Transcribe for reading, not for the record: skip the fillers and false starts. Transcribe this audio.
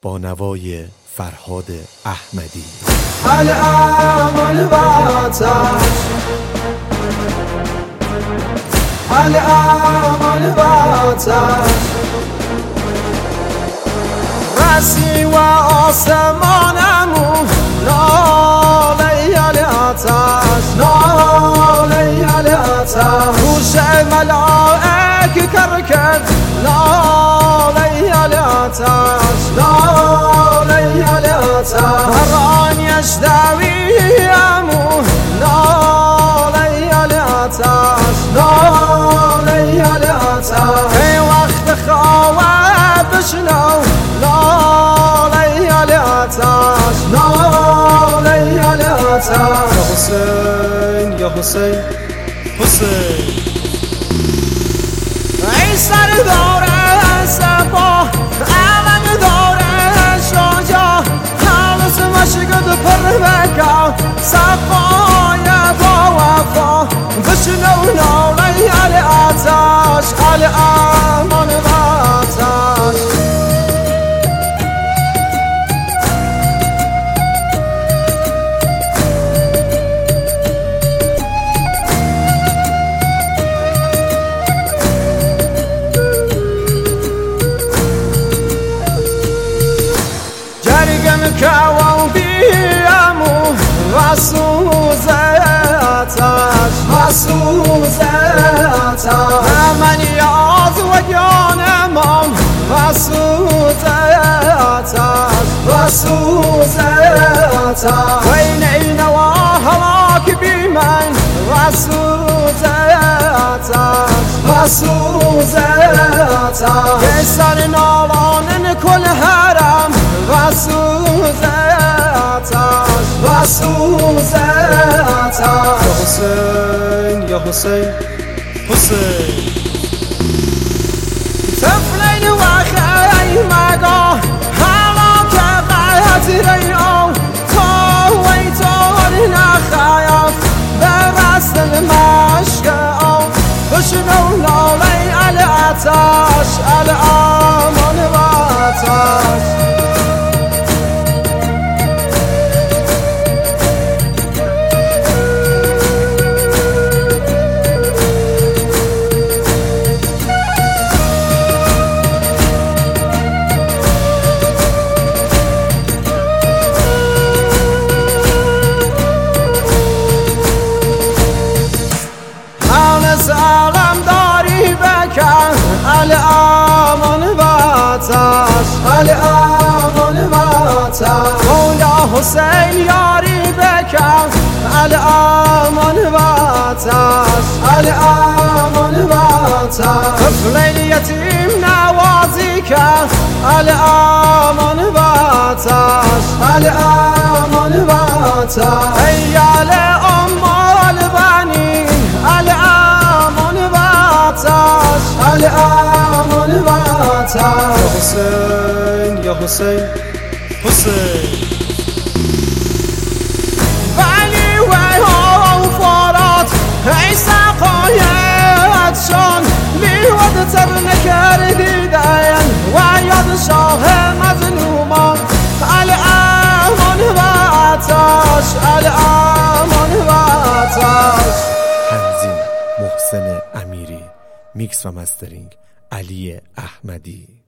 با نوای فرهاد احمدی. الامل و آتش، الامل و آتش، رسی و آسمانمون ناله الاتش، ناله الاتش، گوش ملائک کر کرد ناله الاتش، ناله الاتش، هرانیش دویمون ناله الاتش، ناله الاتش، ای وقت خواه بشنو ناله الاتش، ناله الاتش. یا حسین یا حسین حسین، ای سردار سپاه علم داره شجاع، حالس مشگد پر بکا صفای با وفا، بشنو ناله الاتش، الامان و آتش. کوام بیامو و سوزه آتش، و سوزه آتش، من یاد و جانمم و سوزه آتش، و سوزه آتش، وین این و هلاک بی من و سوزه آتش، و سوزه آتش، که سر نالان کل حرم و سوزه آتش، و سوزه آتش. یا حسین یا حسین حسین، طفلین و خیمگاه هلاک قطره او، تا وی تا نخیف برست مشک او، بشنو ناله الاتش، الامان و آتش. سلام داری بکن الامان و آتش، الامان و آتش، مولا حسین یاری بکن الامان و آتش، الامان و آتش، طفل یتیم نوازی کن الامان و آتش، الامان و آتش، ایال امال بنی الامان و آتش، الامان و آتش. یا حسین یا حسین حسین، ولی وی ها فرات ای سقایت شان لیود تر نکردیدن و یاد شاه مظلومان، الامان و آتش، الامان و آتش. تنظیم محسن امیری، میکس و مسترینگ علی احمدی.